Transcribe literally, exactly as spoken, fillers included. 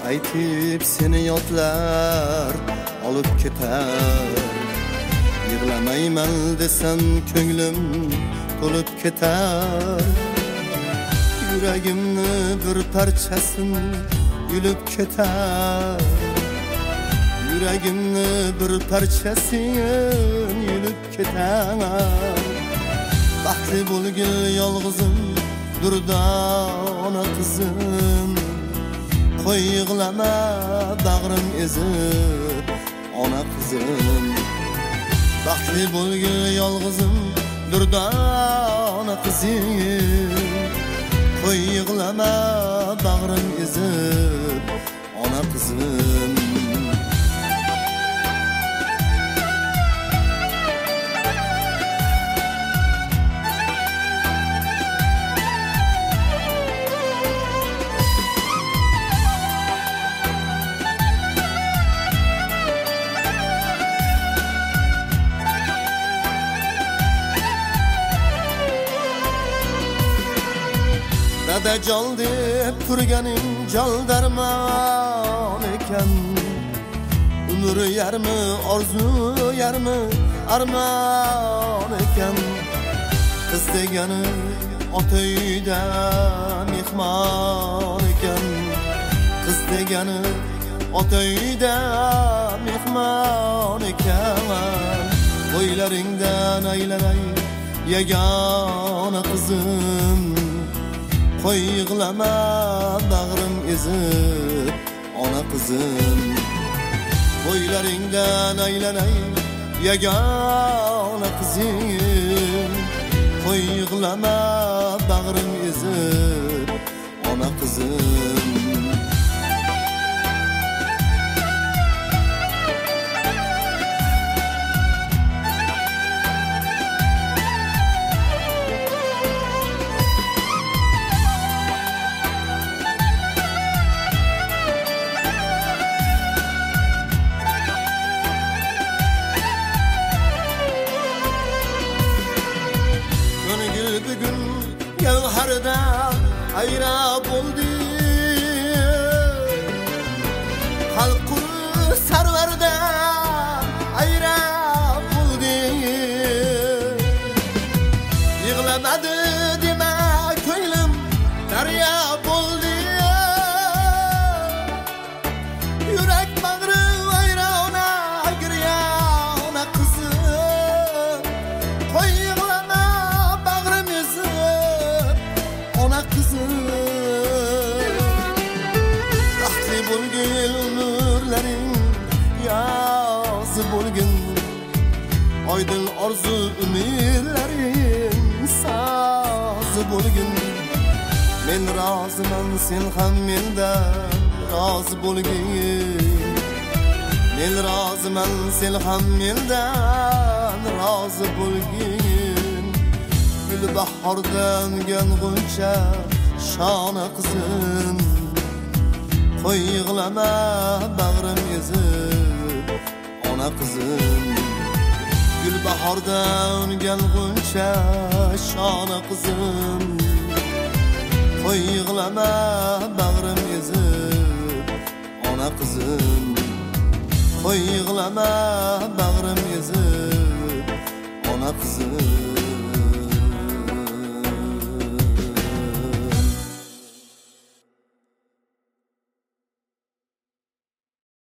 aytib seni yotlar olib ketar. Yig'lamayman desam ko'nglim to'lib ketar. Yuragimni bir parchasin yulib ketar. Yuragimni bir parchasin yulib ketar. Baxtli bo'lgil yolg'izim durda ona qizim. Qo'y yig'lama bag'rim ezib ona qizim. Baxtli bo'lgil yolg'izim durda ona qizim. Qo'y yig'lama bag'rim ezib ona qizim. Dada jol deb turganing jol darmon ekan. Umr yarmi orzu yarmi armon ekan. Qiz degani ota uyda mehmon ekan. Qiz degani ota uyda mehmon ekan. Qo'ylaringdan aylanay yagona qizim. Qo'y yig'lama bag'rim ezib ona qizim. Qo'ylaringdan aylanay yagona qizim. Qo'y yig'lama bag'rim ezib ona qizim. Gavhardan ayra bo'ldi. Xalq sarvardan ayra bo'ldi. Yig'lamadi dema ko'nglim daryo bo'ldi. Yurak bag'ri vayrona giryona qizim. Qo'y yig'lama bag'rim ezib ona qizim. Baxtli bo'lgil umrlaring yozi bo'lgin. Oydin orzu umidlaring sozi bo'lgin. Men roziman sen ham mendan rozi bo'lgin. Men roziman sen ham mendan rozi bo'lgin. Gul bahordan g'uncha shona qizim. Qo'y yig'lama bag'rim ezib ona qizim. Gul bahordan g'uncha shona qizim. Qo'y yig'lama bag'rim ezib ona qizim. Qo'y yig'lama bag'rim ezib ona qizim.